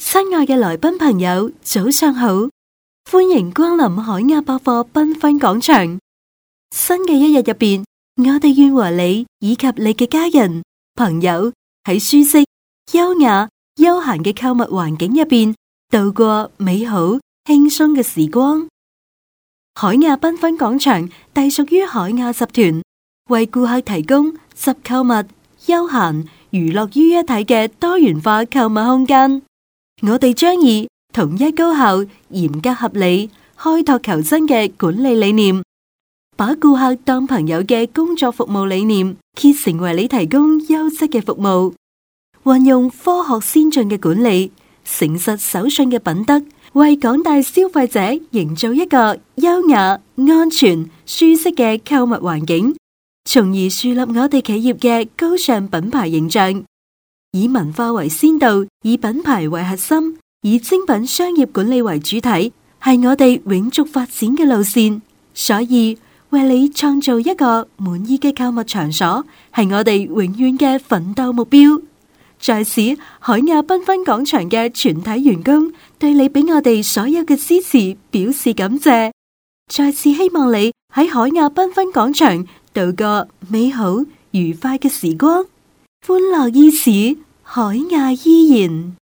親愛嘅來賓朋友，早上好，歡迎光臨海亞百貨繽紛廣場。新嘅一日入邊，我哋願和你以及你嘅家人、朋友喺舒適、優雅、悠閒嘅購物環境入邊度過美好、輕鬆嘅時光。海亞繽紛廣場隸屬於海亞集團，為顧客提供集購物、休閒、娛樂於一體嘅多元化購物空間。我哋將以統一高效、嚴格合理、開拓求真嘅管理理念，把顧客當朋友嘅工作服務理念，竭誠為你提供優質嘅服務。運用科學先進嘅管理、誠實守信嘅品德，為廣大消費者營造一個優雅、安全、舒適嘅購物環境，從而樹立我哋企業嘅高尚品牌形象。以文化為先導，以品牌為核心，以精品商業管理為主體，係我哋永續發展嘅路線。所以，為你創造一個滿意嘅購物場所，係我哋永遠嘅奮鬥目標。在此，海亞繽紛廣場嘅全體員工對你俾我哋所有嘅支持表示感謝。再次希望你喺海亞繽紛廣場度過美好愉快嘅時光，歡樂伊始，海亞依然。